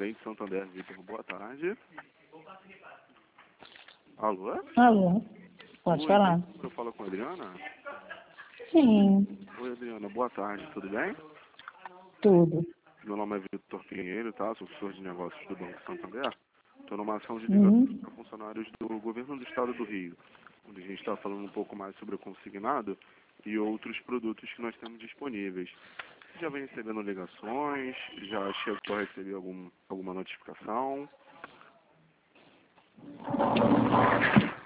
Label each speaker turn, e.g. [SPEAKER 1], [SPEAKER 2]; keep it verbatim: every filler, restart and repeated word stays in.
[SPEAKER 1] Corrente Santander, Vitor, boa tarde. Alô?
[SPEAKER 2] Alô, pode
[SPEAKER 1] Oi,
[SPEAKER 2] falar.
[SPEAKER 1] eu falo com a Adriana?
[SPEAKER 2] Sim,
[SPEAKER 1] Oi, Adriana, boa tarde, tudo bem?
[SPEAKER 2] tudo.
[SPEAKER 1] Meu nome é Vitor Pinheiro, tá? Sou assessor de negócios do Banco Santander. Estou numa ação de ligação
[SPEAKER 2] Uhum.
[SPEAKER 1] para funcionários do governo do estado do Rio, onde a gente está falando um pouco mais sobre o consignado e outros produtos que nós temos disponíveis. Você já vem recebendo ligações? Já chegou a receber algum, alguma notificação?